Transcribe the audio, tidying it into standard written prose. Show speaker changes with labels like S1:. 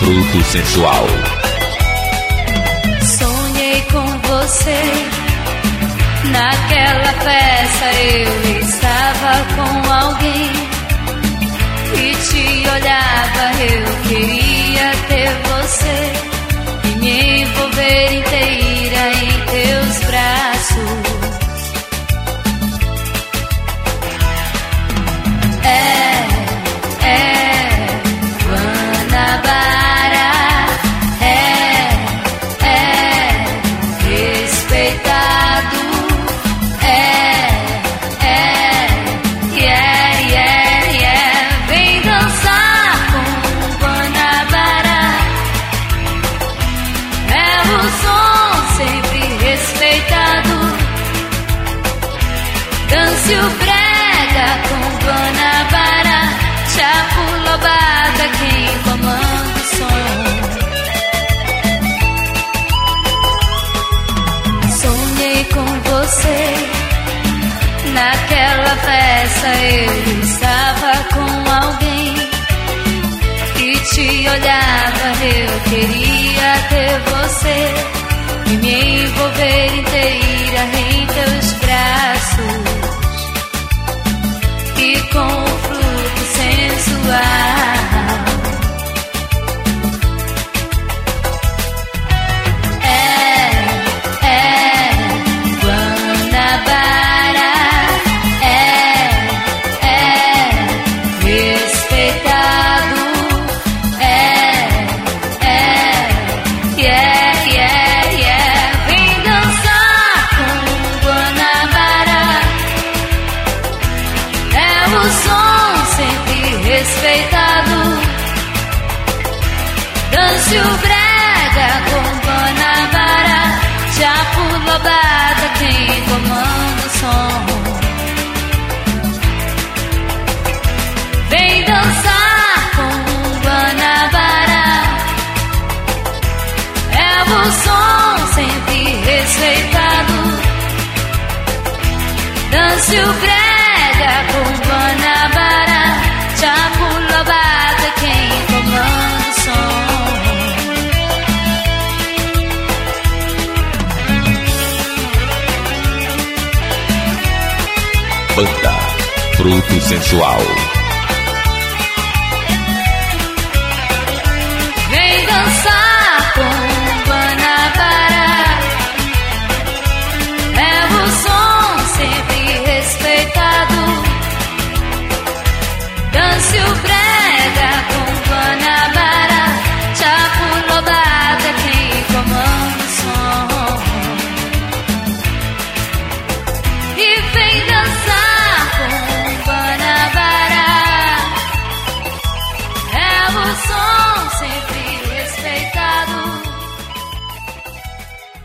S1: Fruto sensual.
S2: Sonhei com você, naquela festa eu estava com alguém e te olhava, eu queria ter você e me envolver inteira em teus braços. Guanabara, respeitado, vem dançar com Guanabara, é o som sempre respeitado, dance o brega com Guanabara, chapo lobada quem comanda o som. Sonhei com você, naquela festa eu estava com alguém e te olhava, eu queria ter você e me envolver inteira em teus braços e com o fruto sensual. Guanabara, respeitado, vem dançar com Guanabara, é o som sempre respeitado, dance o brega com Guanabara, chapo lobada quem comanda o som. Vem dançar com Guanabara, é o som sempre respeitado, dance o brega com Guanabara, chapo lobada quem comanda o som.
S1: Banda Fruto sensual.
S2: Vem dançar com Guanabara, é o som sempre respeitado, dance o